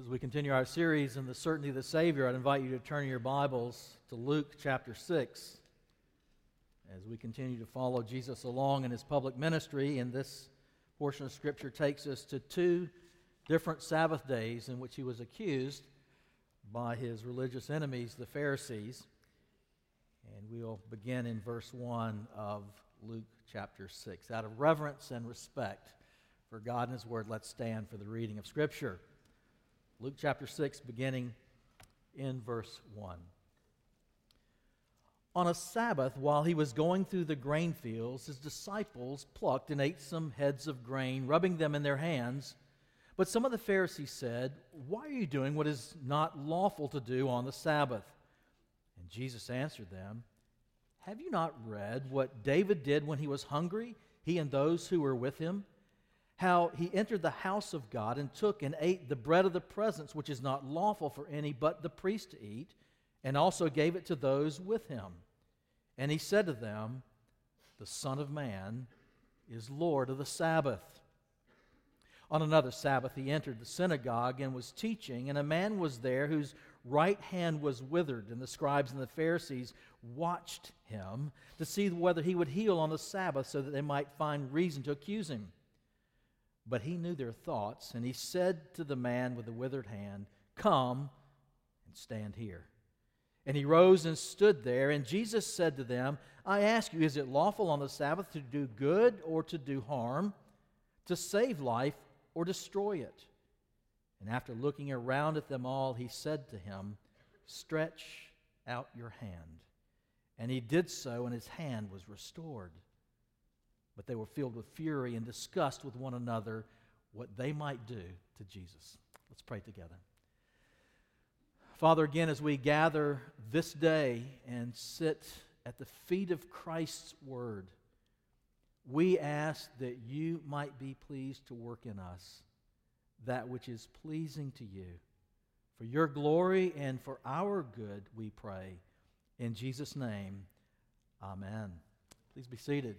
As we continue our series in the certainty of the Savior, I'd invite you to turn your Bibles to Luke chapter 6. As we continue to follow Jesus along in his public ministry, and this portion of Scripture takes us to two different Sabbath days in which he was accused by his religious enemies, the Pharisees. And we'll begin in verse 1 of Luke chapter 6. Out of reverence and respect for God and his word, let's stand for the reading of Scripture. Luke chapter 6, beginning in verse 1. On a Sabbath, while he was going through the grain fields, his disciples plucked and ate some heads of grain, rubbing them in their hands. But some of the Pharisees said, "Why are you doing what is not lawful to do on the Sabbath?" And Jesus answered them, "Have you not read what David did when he was hungry, he and those who were with him? How he entered the house of God and took and ate the bread of the presence, which is not lawful for any but the priest to eat, and also gave it to those with him. And he said to them, 'The Son of Man is Lord of the Sabbath.' On another Sabbath he entered the synagogue and was teaching, and a man was there whose right hand was withered, and the scribes and the Pharisees watched him to see whether he would heal on the Sabbath, so that they might find reason to accuse him. But he knew their thoughts, and he said to the man with the withered hand, 'Come and stand here.' And he rose and stood there, and Jesus said to them, 'I ask you, is it lawful on the Sabbath to do good or to do harm, to save life or destroy it?' And after looking around at them all, he said to him, 'Stretch out your hand.' And he did so, and his hand was restored. But they were filled with fury and discussed with one another what they might do to Jesus." Let's pray together. Father, again, as we gather this day and sit at the feet of Christ's word, we ask that you might be pleased to work in us that which is pleasing to you. For your glory and for our good, we pray. In Jesus' name, amen. Please be seated.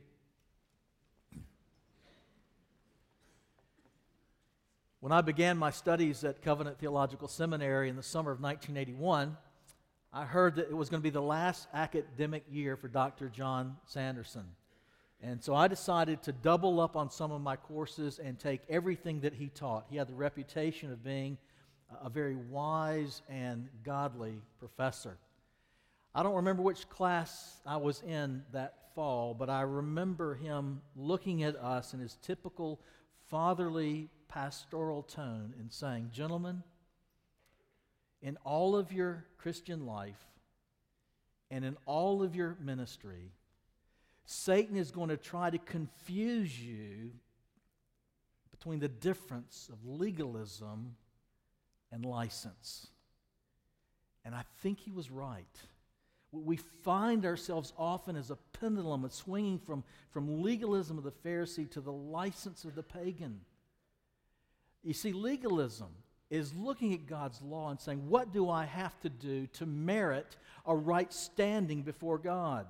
When I began my studies at Covenant Theological Seminary in the summer of 1981, I heard that it was going to be the last academic year for Dr. John Sanderson. And so I decided to double up on some of my courses and take everything that he taught. He had the reputation of being a very wise and godly professor. I don't remember which class I was in that fall, but I remember him looking at us in his typical fatherly pastoral tone and saying, "Gentlemen, in all of your Christian life and in all of your ministry, Satan is going to try to confuse you between the difference of legalism and license." And I think he was right. We find ourselves often as a pendulum swinging from legalism of the Pharisee to the license of the pagan. You see, legalism is looking at God's law and saying, what do I have to do to merit a right standing before God?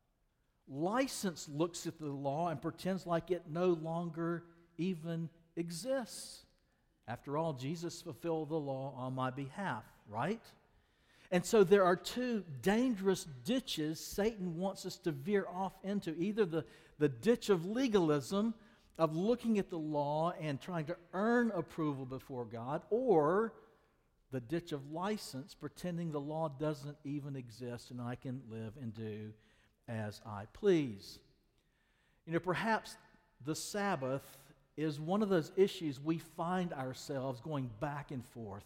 License looks at the law and pretends like it no longer even exists. After all, Jesus fulfilled the law on my behalf, right? And so there are two dangerous ditches Satan wants us to veer off into. Either the ditch of legalism, of looking at the law and trying to earn approval before God, or the ditch of license, pretending the law doesn't even exist and I can live and do as I please. You know, perhaps the Sabbath is one of those issues we find ourselves going back and forth.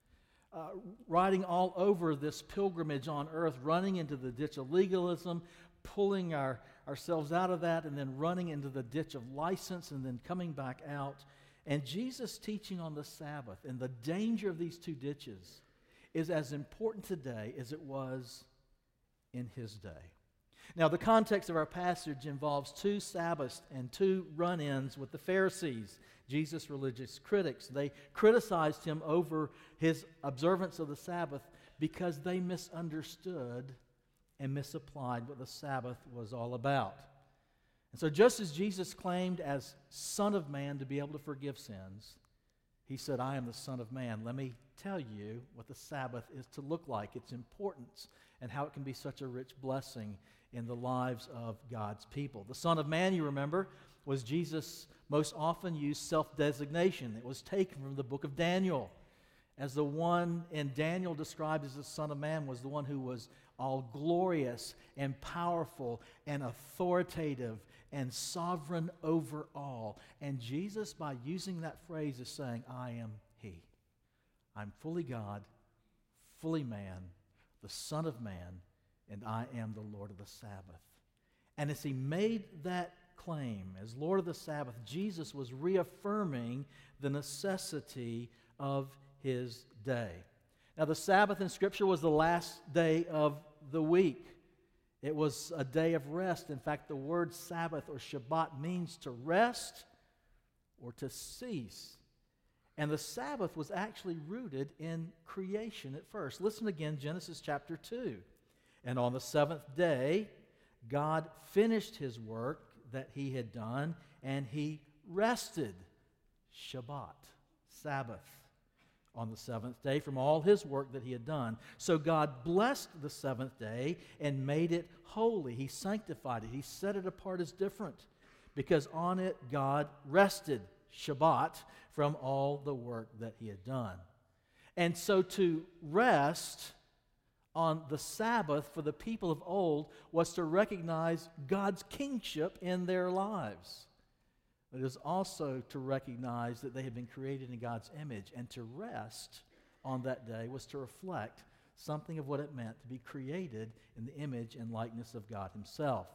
Riding all over this pilgrimage on earth, running into the ditch of legalism, pulling ourselves out of that, and then running into the ditch of license, and then coming back out. And Jesus' teaching on the Sabbath and the danger of these two ditches is as important today as it was in his day. Now, the context of our passage involves two Sabbaths and two run-ins with the Pharisees, Jesus' religious critics. They criticized him over his observance of the Sabbath because they misunderstood and misapplied what the Sabbath was all about. And so just as Jesus claimed as Son of Man to be able to forgive sins, he said, "I am the Son of Man. Let me tell you what the Sabbath is to look like, its importance, and how it can be such a rich blessing in the lives of God's people. The Son of Man, you remember, was Jesus' most often used self-designation. It was taken from the book of Daniel, as the one in Daniel described as the Son of Man was the one who was all glorious and powerful and authoritative and sovereign over all. And Jesus, by using that phrase, is saying, I am He. I'm fully God, fully man, the Son of Man, and I am the Lord of the Sabbath. And as He made that claim as Lord of the Sabbath, Jesus was reaffirming the necessity of His day. Now, the Sabbath in Scripture was the last day of the week. It was a day of rest. In fact, the word Sabbath or Shabbat means to rest or to cease. And the Sabbath was actually rooted in creation at first. Listen again, Genesis chapter 2. And on the seventh day, God finished His work that He had done, and He rested, Shabbat, Sabbath, on the seventh day from all His work that He had done. So God blessed the seventh day and made it holy. He sanctified it. He set it apart as different because on it God rested, Shabbat, from all the work that He had done. And so to rest on the Sabbath for the people of old was to recognize God's kingship in their lives. It is also to recognize that they had been created in God's image, and to rest on that day was to reflect something of what it meant to be created in the image and likeness of God Himself.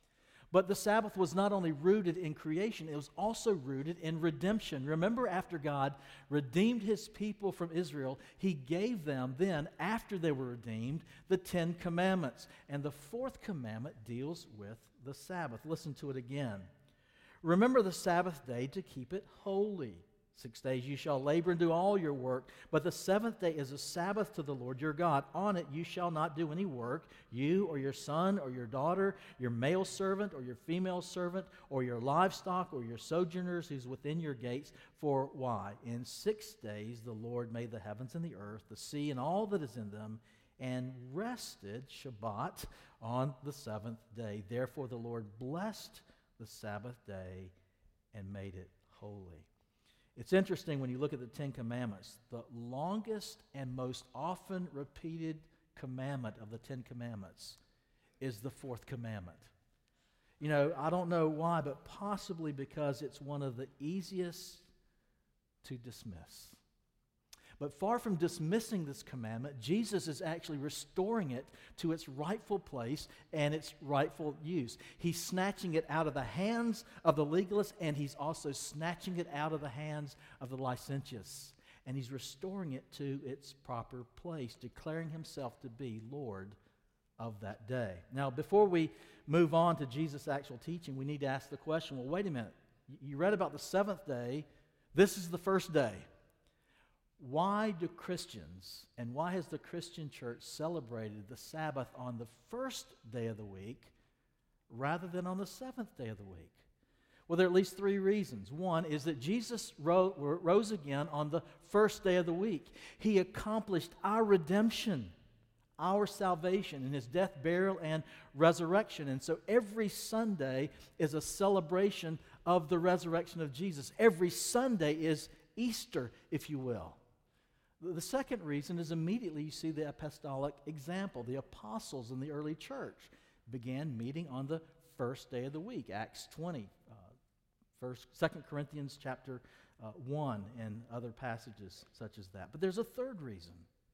But the Sabbath was not only rooted in creation, it was also rooted in redemption. Remember, after God redeemed His people from Israel, He gave them then, after they were redeemed, the 10 Commandments. And the fourth commandment deals with the Sabbath. Listen to it again. Remember the Sabbath day to keep it holy. 6 days you shall labor and do all your work, but the seventh day is a Sabbath to the Lord your God. On it you shall not do any work, you or your son or your daughter, your male servant or your female servant, or your livestock or your sojourners who's within your gates. For why? In 6 days the Lord made the heavens and the earth, the sea and all that is in them, and rested, Shabbat, on the seventh day. Therefore the Lord blessed the Sabbath day and made it holy. It's interesting when you look at the 10 Commandments, the longest and most often repeated commandment of the 10 Commandments is the fourth commandment. You know, I don't know why, but possibly because it's one of the easiest to dismiss. But far from dismissing this commandment, Jesus is actually restoring it to its rightful place and its rightful use. He's snatching it out of the hands of the legalists, and He's also snatching it out of the hands of the licentious. And He's restoring it to its proper place, declaring Himself to be Lord of that day. Now, before we move on to Jesus' actual teaching, we need to ask the question, well, wait a minute. You read about the seventh day. This is the first day. Why do Christians, and why has the Christian church celebrated the Sabbath on the first day of the week rather than on the seventh day of the week? Well, there are at least three reasons. One is that Jesus rose again on the first day of the week. He accomplished our redemption, our salvation in His death, burial, and resurrection. And so every Sunday is a celebration of the resurrection of Jesus. Every Sunday is Easter, if you will. The second reason is immediately you see the apostolic example. The apostles in the early church began meeting on the first day of the week, Acts 20, 2 Corinthians chapter 1, and other passages such as that. But there's a third reason.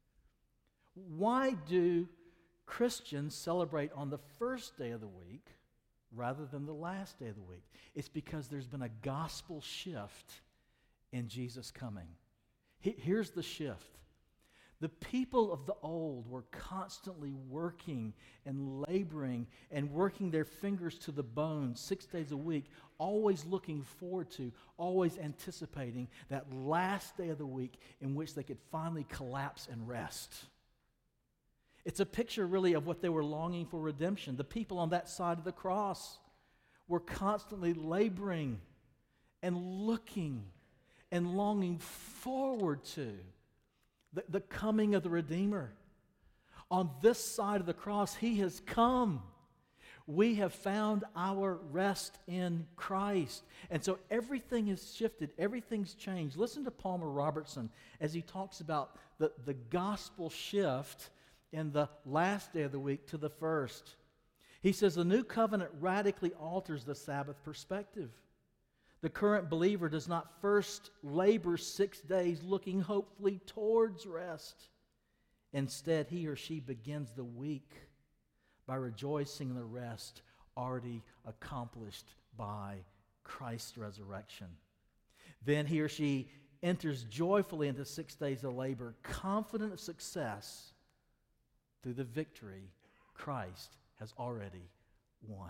Why do Christians celebrate on the first day of the week rather than the last day of the week? It's because there's been a gospel shift in Jesus' coming. Here's the shift. The people of the old were constantly working and laboring and working their fingers to the bone 6 days a week, always looking forward to, always anticipating that last day of the week in which they could finally collapse and rest. It's a picture really of what they were longing for redemption. The people on that side of the cross were constantly laboring and looking and longing forward to the coming of the Redeemer. On this side of the cross, he has come. We have found our rest in Christ. And so everything has shifted. Everything's changed. Listen to Palmer Robertson as he talks about the gospel shift in the last day of the week to the first. He says the new covenant radically alters the Sabbath perspective. The current believer does not first labor 6 days looking hopefully towards rest. Instead, he or she begins the week by rejoicing in the rest already accomplished by Christ's resurrection. Then he or she enters joyfully into 6 days of labor, confident of success through the victory Christ has already won.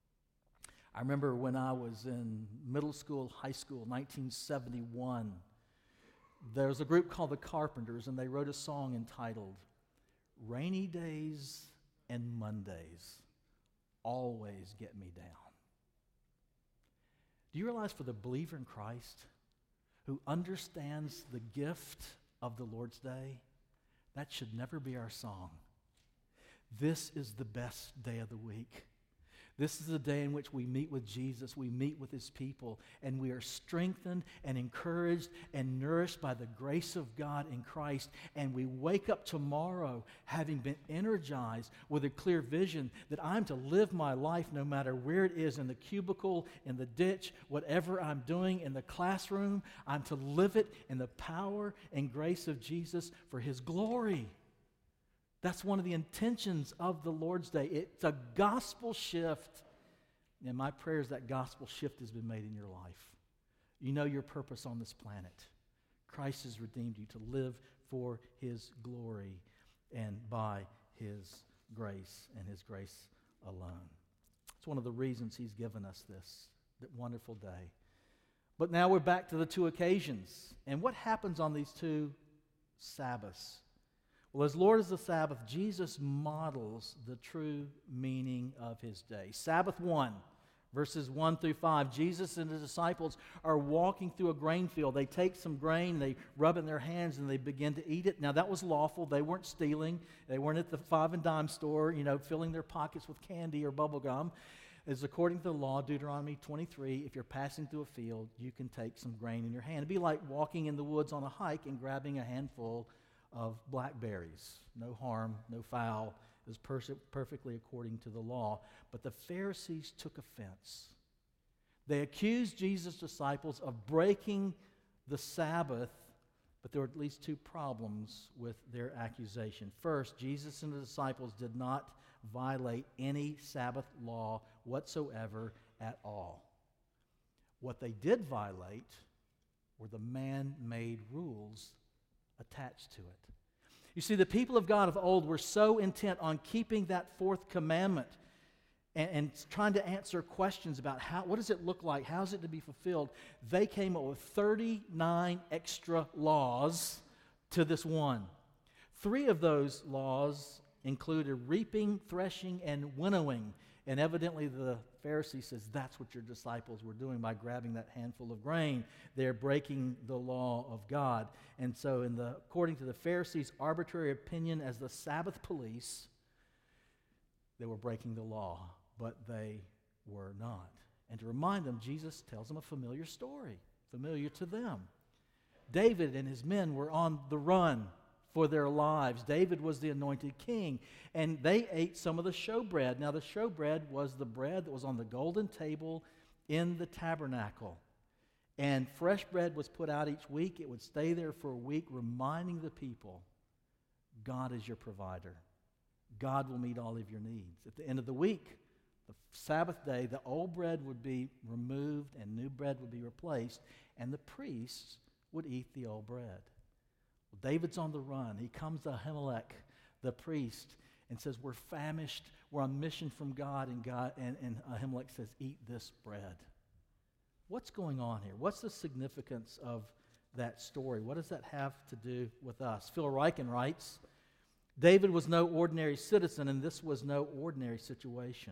I remember when I was in middle school, high school, 1971, there was a group called the Carpenters, and they wrote a song entitled, "Rainy Days and Mondays Always Get Me Down." Do you realize for the believer in Christ who understands the gift of the Lord's Day, that should never be our song. This is the best day of the week. This is the day in which we meet with Jesus, we meet with his people, and we are strengthened and encouraged and nourished by the grace of God in Christ, and we wake up tomorrow having been energized with a clear vision that I'm to live my life no matter where it is, in the cubicle, in the ditch, whatever I'm doing in the classroom, I'm to live it in the power and grace of Jesus for his glory. That's one of the intentions of the Lord's Day. It's a gospel shift. And my prayer is that gospel shift has been made in your life. You know your purpose on this planet. Christ has redeemed you to live for his glory and by his grace and his grace alone. It's one of the reasons he's given us this wonderful day. But now we're back to the two occasions. And what happens on these two Sabbaths? Well, as Lord of the Sabbath, Jesus models the true meaning of his day. Sabbath 1, verses 1 through 5, Jesus and his disciples are walking through a grain field. They take some grain, they rub it in their hands, and they begin to eat it. Now, that was lawful. They weren't stealing. They weren't at the 5 and dime store, filling their pockets with candy or bubble gum. As according to the law, Deuteronomy 23, if you're passing through a field, you can take some grain in your hand. It'd be like walking in the woods on a hike and grabbing a handful of blackberries. No harm, no foul. It was perfectly according to the law. But the Pharisees took offense. They accused Jesus' disciples of breaking the Sabbath, but there were at least two problems with their accusation. First, Jesus and the disciples did not violate any Sabbath law whatsoever at all. What they did violate were the man-made rules attached to it. You see, the people of God of old were so intent on keeping that fourth commandment and trying to answer questions about what does it look like, how is it to be fulfilled, they came up with 39 extra laws to this one. 3 of those laws included reaping, threshing, and winnowing. And evidently the Pharisee says that's what your disciples were doing by grabbing that handful of grain. They're breaking the law of God. And so according to the Pharisees' arbitrary opinion as the Sabbath police, they were breaking the law, but they were not. And to remind them, Jesus tells them a familiar story, familiar to them. David and his men were on the run for their lives. David was the anointed king, and they ate some of the showbread. Now, the showbread was the bread that was on the golden table in the tabernacle. And fresh bread was put out each week. It would stay there for a week, reminding the people, God is your provider. God will meet all of your needs. At the end of the week, the Sabbath day, the old bread would be removed and new bread would be replaced, and the priests would eat the old bread. Well, David's on the run. He comes to Ahimelech, the priest, and says, we're famished. We're on mission from God. And Ahimelech says, eat this bread. What's going on here? What's the significance of that story? What does that have to do with us? Phil Ryken writes, David was no ordinary citizen, and this was no ordinary situation.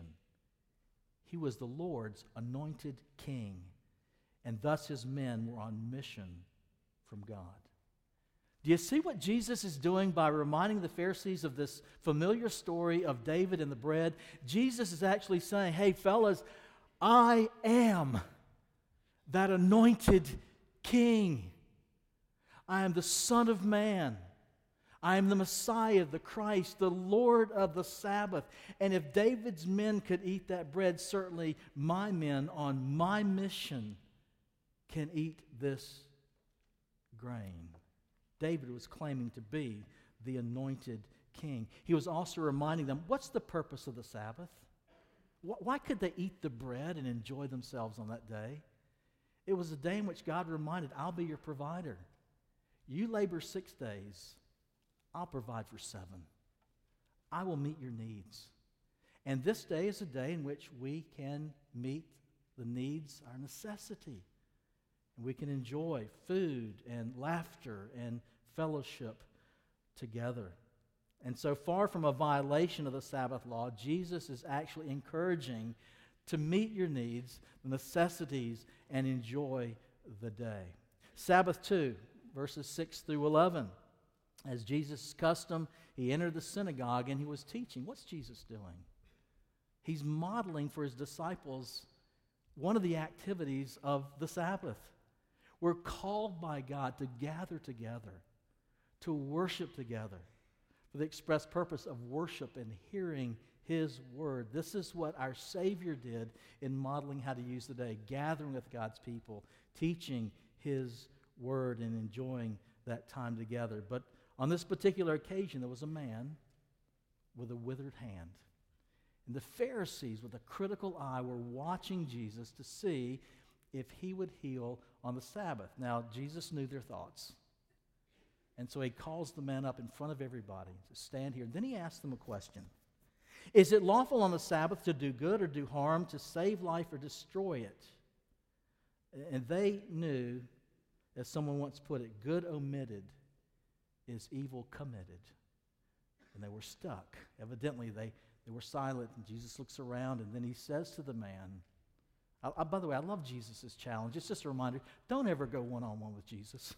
He was the Lord's anointed king, and thus his men were on mission from God. Do you see what Jesus is doing by reminding the Pharisees of this familiar story of David and the bread? Jesus is actually saying, hey, fellas, I am that anointed king. I am the Son of Man. I am the Messiah, the Christ, the Lord of the Sabbath. And if David's men could eat that bread, certainly my men on my mission can eat this grain. David was claiming to be the anointed king. He was also reminding them, what's the purpose of the Sabbath? Why could they eat the bread and enjoy themselves on that day? It was a day in which God reminded, I'll be your provider. You labor 6 days. I'll provide for 7. I will meet your needs. And this day is a day in which we can meet the needs, our necessity. And we can enjoy food and laughter and fellowship together. And so far from a violation of the Sabbath law, Jesus is actually encouraging to meet your needs, the necessities, and enjoy the day. Sabbath 2, verses 6 through 11. As Jesus' custom, he entered the synagogue and he was teaching. What's Jesus doing? He's modeling for his disciples one of the activities of the Sabbath. We're called by God to gather together, to worship together, for the express purpose of worship and hearing his word. This is what our Savior did in modeling how to use the day, gathering with God's people, teaching his word and enjoying that time together. But on this particular occasion, there was a man with a withered hand. And the Pharisees, with a critical eye, were watching Jesus to see if he would heal on the Sabbath. Now, Jesus knew their thoughts. And so he calls the man up in front of everybody to stand here. And then he asks them a question. Is it lawful on the Sabbath to do good or do harm, to save life or destroy it? And they knew, as someone once put it, good omitted is evil committed. And they were stuck. Evidently, they were silent, and Jesus looks around, and then he says to the man, by the way, I love Jesus' challenge. It's just a reminder, don't ever go one-on-one with Jesus.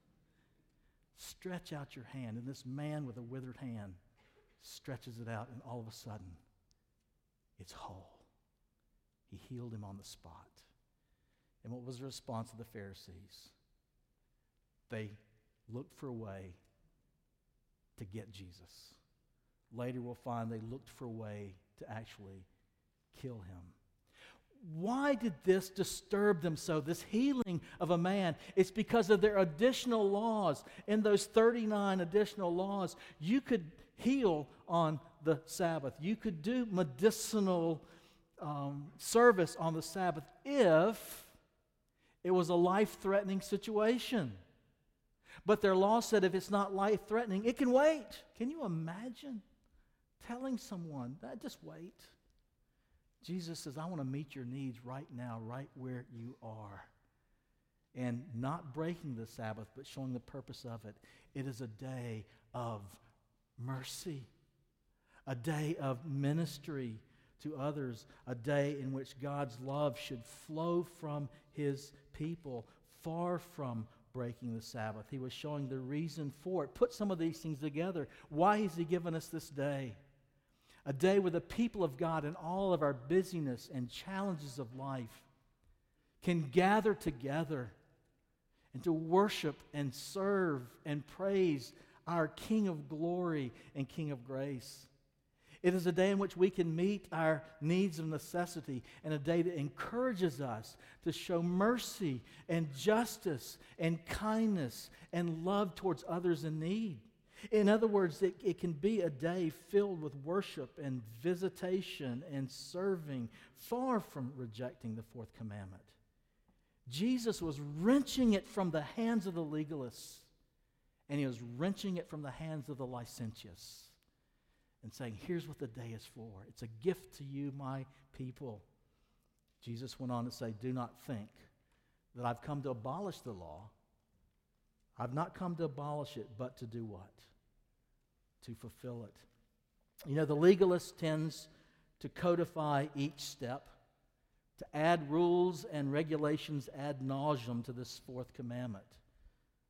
Stretch out your hand, and this man with a withered hand stretches it out, and all of a sudden, it's whole. He healed him on the spot. And what was the response of the Pharisees? They looked for a way to get Jesus. Later we'll find they looked for a way to actually kill him. Why did this disturb them so, this healing of a man? It's because of their additional laws. In those 39 additional laws, you could heal on the Sabbath. You could do medicinal service on the Sabbath if it was a life-threatening situation. But their law said if it's not life-threatening, it can wait. Can you imagine telling someone, just wait? Jesus says, I want to meet your needs right now, right where you are. And not breaking the Sabbath, but showing the purpose of it. It is a day of mercy, a day of ministry to others, a day in which God's love should flow from his people, far from breaking the Sabbath. He was showing the reason for it. Put some of these things together. Why has he given us this day? A day where the people of God in all of our busyness and challenges of life can gather together and to worship and serve and praise our King of glory and King of grace. It is a day in which we can meet our needs of necessity, and a day that encourages us to show mercy and justice and kindness and love towards others in need. In other words, it can be a day filled with worship and visitation and serving, far from rejecting the fourth commandment. Jesus was wrenching it from the hands of the legalists, and he was wrenching it from the hands of the licentious, and saying, here's what the day is for. It's a gift to you, my people. Jesus went on to say, do not think that I've come to abolish the law. I've not come to abolish it, but to do what? To fulfill it. You know, the legalist tends to codify each step, to add rules and regulations ad nauseum to this fourth commandment.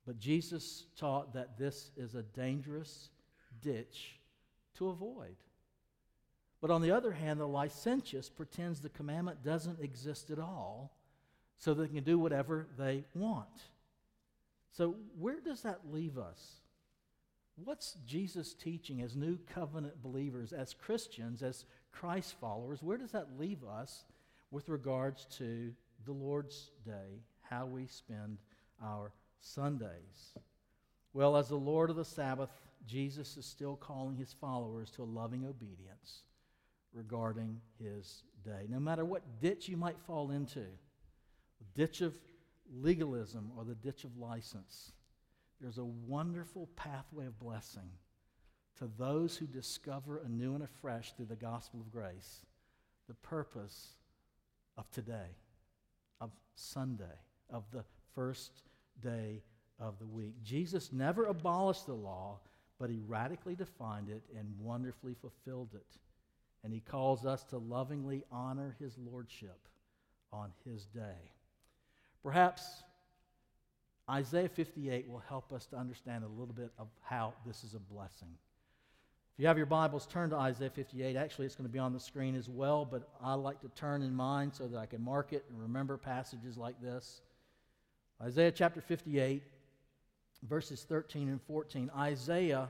But Jesus taught that this is a dangerous ditch to avoid. But on the other hand, the licentious pretends the commandment doesn't exist at all so they can do whatever they want. So where does that leave us? What's Jesus teaching as new covenant believers, as Christians, as Christ followers? Where does that leave us with regards to the Lord's Day, how we spend our Sundays? Well, as the Lord of the Sabbath, Jesus is still calling his followers to a loving obedience regarding his day. No matter what ditch you might fall into, the ditch of legalism or the ditch of license, there's a wonderful pathway of blessing to those who discover anew and afresh through the gospel of grace the purpose of today, of Sunday, of the first day of the week. Jesus never abolished the law, but he radically defined it and wonderfully fulfilled it. And he calls us to lovingly honor his lordship on his day. Perhaps Isaiah 58 will help us to understand a little bit of how this is a blessing. If you have your Bibles, turn to Isaiah 58. Actually, it's going to be on the screen as well, but I like to turn in mine so that I can mark it and remember passages like this. Isaiah chapter 58, verses 13 and 14. Isaiah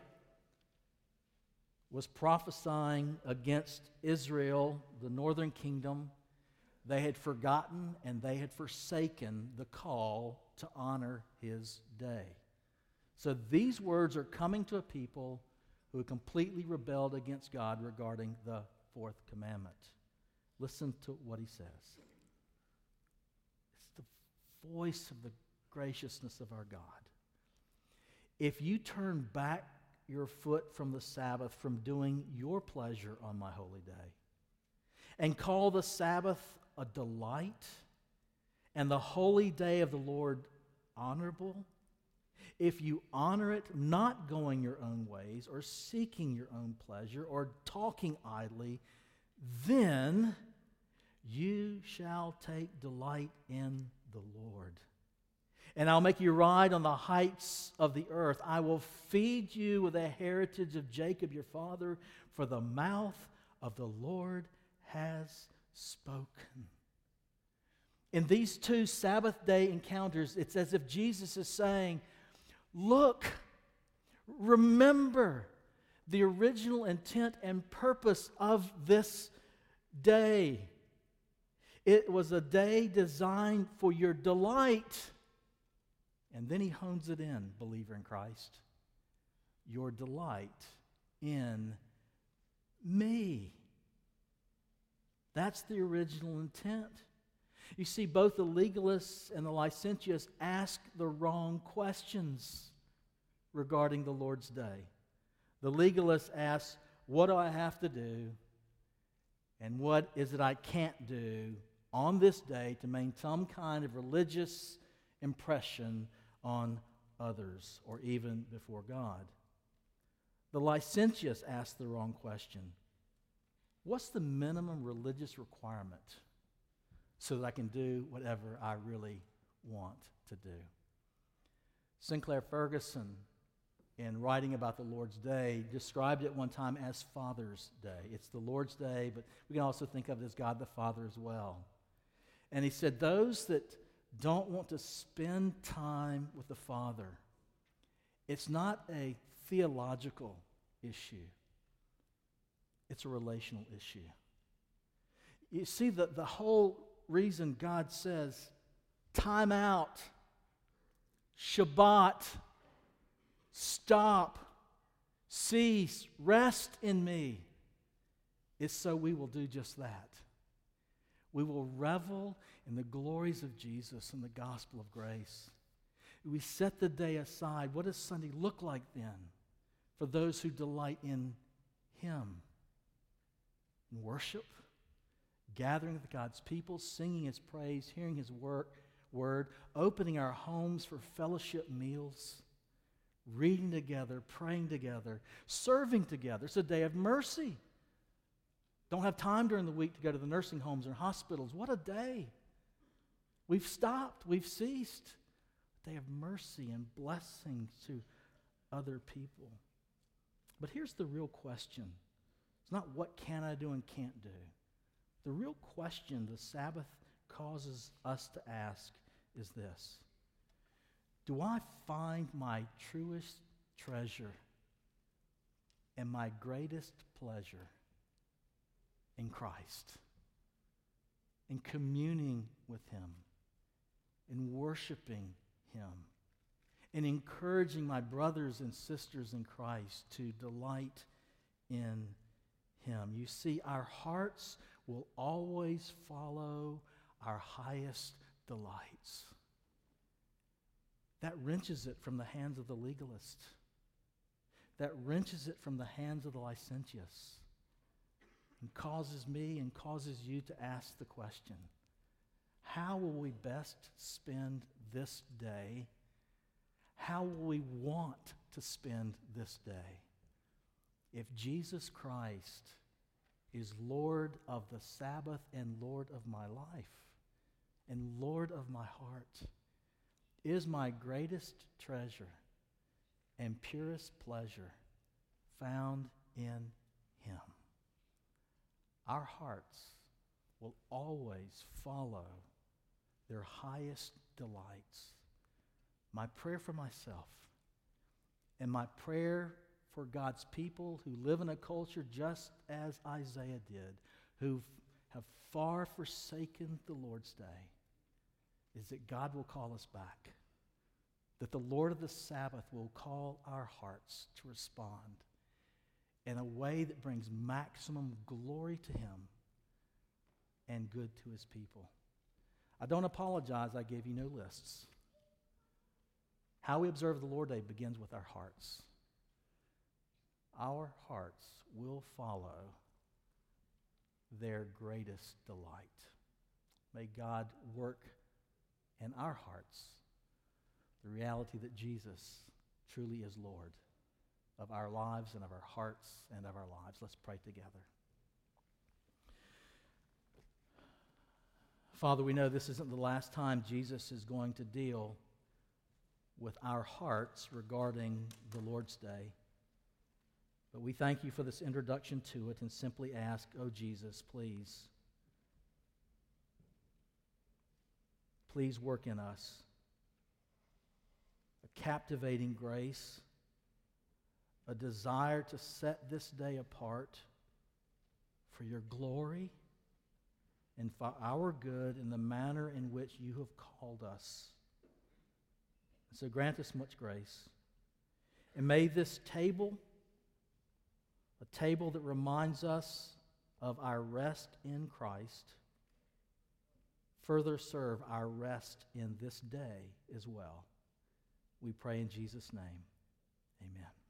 was prophesying against Israel, the northern kingdom. They had forgotten and they had forsaken the call to honor his day. So these words are coming to a people who completely rebelled against God regarding the fourth commandment. Listen to what he says. It's the voice of the graciousness of our God. If you turn back your foot from the Sabbath, from doing your pleasure on my holy day, and call the Sabbath a delight, and the holy day of the Lord honorable, if you honor it, not going your own ways, or seeking your own pleasure, or talking idly, then you shall take delight in the Lord. And I'll make you ride on the heights of the earth. I will feed you with the heritage of Jacob your father, for the mouth of the Lord has spoken. In these two Sabbath day encounters, it's as if Jesus is saying, look, remember the original intent and purpose of this day. It was a day designed for your delight. And then he hones it in, believer in Christ. Your delight in me. That's the original intent. You see, both the legalists and the licentious ask the wrong questions regarding the Lord's day. The legalists ask, what do I have to do? And what is it I can't do on this day to maintain some kind of religious impression on others or even before God? The licentious ask the wrong question. What's the minimum religious requirement so that I can do whatever I really want to do? Sinclair Ferguson, in writing about the Lord's Day, described it one time as Father's Day. It's the Lord's Day, but we can also think of it as God the Father as well. And he said, those that don't want to spend time with the Father, it's not a theological issue. It's a relational issue. You see, the whole reason God says, time out, Shabbat, stop, cease, rest in me, is so we will do just that. We will revel in the glories of Jesus and the gospel of grace. We set the day aside. What does Sunday look like then for those who delight in him? In worship, gathering with God's people, singing his praise, hearing his word, opening our homes for fellowship meals, reading together, praying together, serving together. It's a day of mercy. Don't have time during the week to go to the nursing homes or hospitals. What a day. We've stopped. We've ceased. they have mercy and blessings to other people. But here's the real question. It's not what can I do and can't do. The real question the Sabbath causes us to ask is this: do I find my truest treasure and my greatest pleasure in Christ, in communing with Him, in worshiping Him, in encouraging my brothers and sisters in Christ to delight in Him? You see, our hearts will always follow our highest delights. That wrenches it from the hands of the legalist. That wrenches it from the hands of the licentious. And causes me and causes you to ask the question, how will we best spend this day? How will we want to spend this day? If Jesus Christ is Lord of the Sabbath and Lord of my life and Lord of my heart, is my greatest treasure and purest pleasure found in Him. Our hearts will always follow their highest delights. My prayer for myself and my prayer for God's people who live in a culture just as Isaiah did, who have far forsaken the Lord's day, is that God will call us back, that the Lord of the Sabbath will call our hearts to respond in a way that brings maximum glory to Him and good to His people. I don't apologize, I gave you no lists. How we observe the Lord Day begins with our hearts. Our hearts will follow their greatest delight. May God work in our hearts the reality that Jesus truly is Lord of our lives and of our hearts and of our lives. Let's pray together. Father, we know this isn't the last time Jesus is going to deal with our hearts regarding the Lord's Day. But we thank you for this introduction to it and simply ask, oh Jesus, please work in us a captivating grace, a desire to set this day apart for your glory and for our good in the manner in which you have called us. And so grant us much grace. And may this table, a table that reminds us of our rest in Christ, further serve our rest in this day as well. We pray in Jesus' name. Amen.